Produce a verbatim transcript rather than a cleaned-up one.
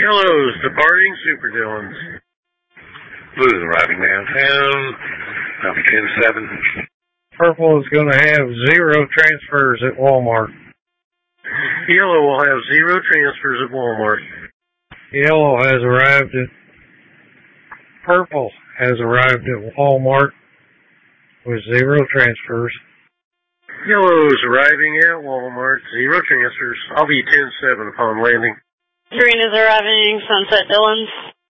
Yellow's departing Super Dillons. Blue's arriving downtown. Copy ten seven. Purple is going to have zero transfers at Walmart. Yellow will have zero transfers at Walmart. Yellow has arrived at... Purple has arrived at Walmart with zero transfers. Yellow's arriving at Walmart, zero transfers. I'll be ten seven upon landing. Green is arriving, Sunset Dillons.